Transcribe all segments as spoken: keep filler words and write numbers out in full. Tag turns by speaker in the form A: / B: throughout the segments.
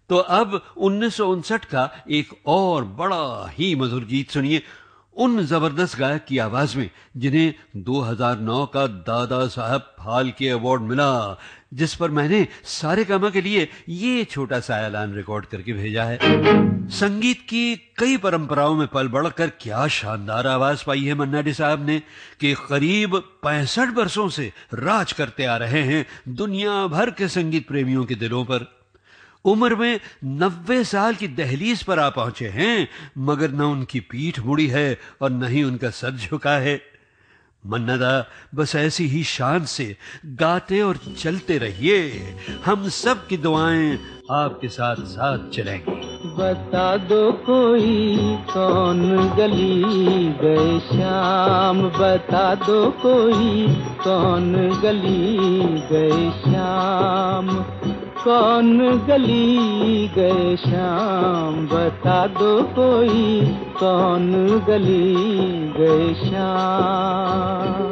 A: तो अब उन्नीस सौ उनसठ का एक और बड़ा ही मधुर गीत सुनिए उन जबरदस्त गायक की आवाज में जिन्हें दो हज़ार नौ का दादा साहब फाल्के अवार्ड मिला, जिस पर मैंने सारेगामा के लिए ये छोटा सा ऐलान रिकॉर्ड करके भेजा है। संगीत की कई परंपराओं में पल बढ़कर क्या शानदार आवाज पाई है मन्ना डे साहब ने कि करीब पैंसठ वर्षों से राज करते आ रहे हैं दुनिया भर के संगीत प्रेमियों के दिलों पर। उम्र में नब्बे साल की दहलीज पर आ पहुंचे हैं, मगर न उनकी पीठ मुड़ी है और न ही उनका सर झुका है। मन्ना दा बस ऐसी ही शान से गाते और चलते रहिए, हम सब की दुआएं आपके साथ साथ चलेंगी।
B: बता दो कोई कौन गली गए श्याम, बता दो कोई कौन गली गए श्याम, कौन गली गए श्याम, बता दो कोई कौन गली गए श्याम।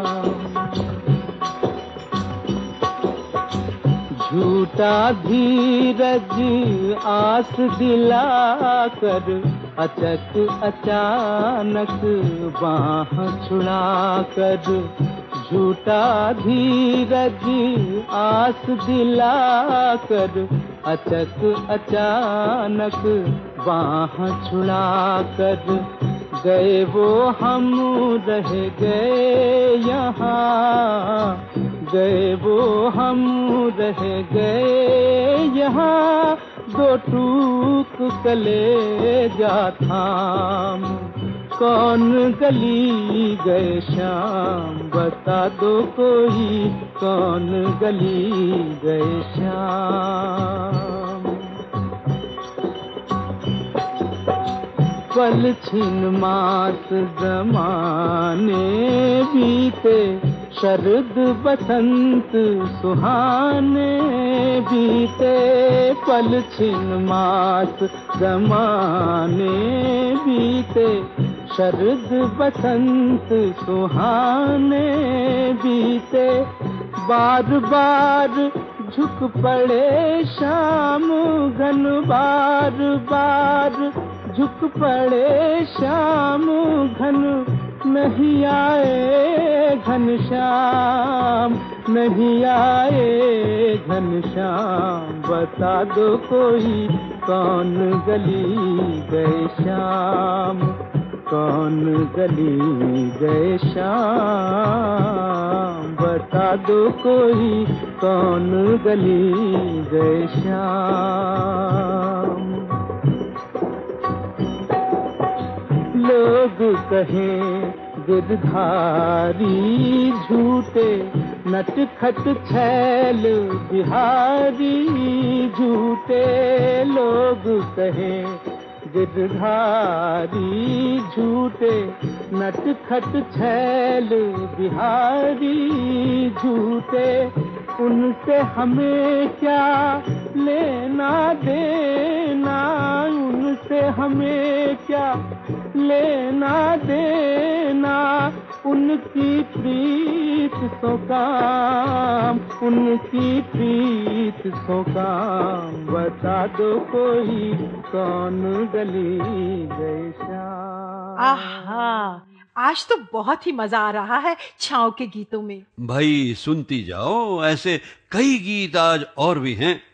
B: झूठा धीरज आस दिलाकर अचक अचानक बाह छुड़ाकर, झूठा धीरज आस दिलाकर अचक अचानक बाह छुड़ाकर, गए वो हम रह गए यहाँ, गए वो हम रह गए यहाँ, दो टूक कलेजा थाम, कौन गली गए श्याम, बता दो कोई कौन गली गए श्याम। पल छिन मास जमाने बीते, शरद बसंत सुहाने बीते, पल छिन मास जमाने बीते, शरद बसंत सुहाने बीते, बार बार झुक पड़े शाम घन, बार बार झुक पड़े शाम घन, नहीं आए घनश्याम, नहीं आए घनश्याम, बता दो कोई कौन गली गए श्याम, कौन गली गए श्याम, बता दो कोई कौन गली गए श्याम। लोग कहें गिरधारी झूठे, नटखट छैल बिहारी झूठे, लोग कहें गिरधारी झूठे, नटखट छैल बिहारी झूठे, उनसे हमें क्या लेना देना, उनसे हमें क्या लेना देना, उनकी प्रीत सो काम, उनकी प्रीत सो काम, बता दो कोई कौन गली गए श्याम।
C: आहा, आज तो बहुत ही मजा आ रहा है छाँव के गीतों में।
A: भाई सुनती जाओ, ऐसे कई गीत आज और भी हैं।